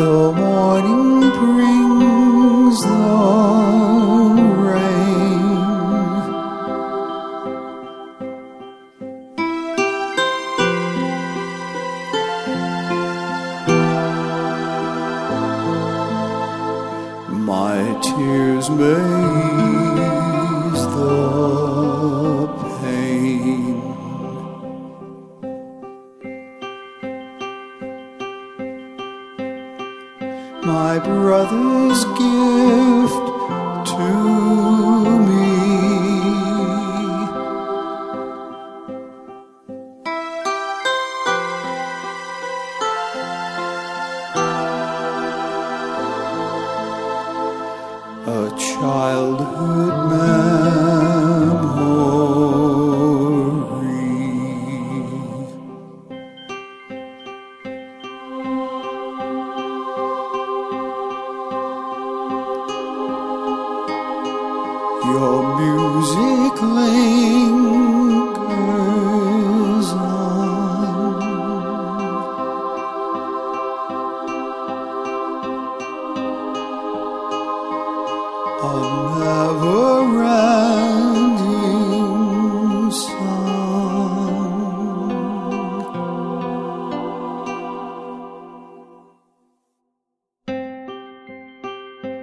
The morning brings the rain. My tears may ease the pain. My brother's gift to me. A childhood memory. Your music lingers on. A never-ending song.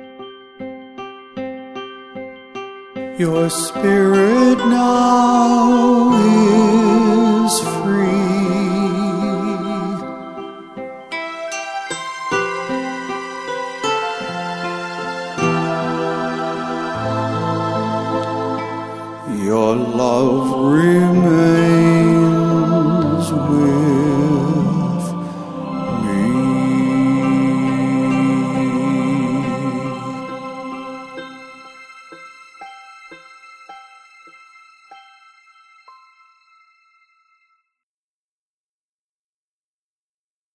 Your spirit now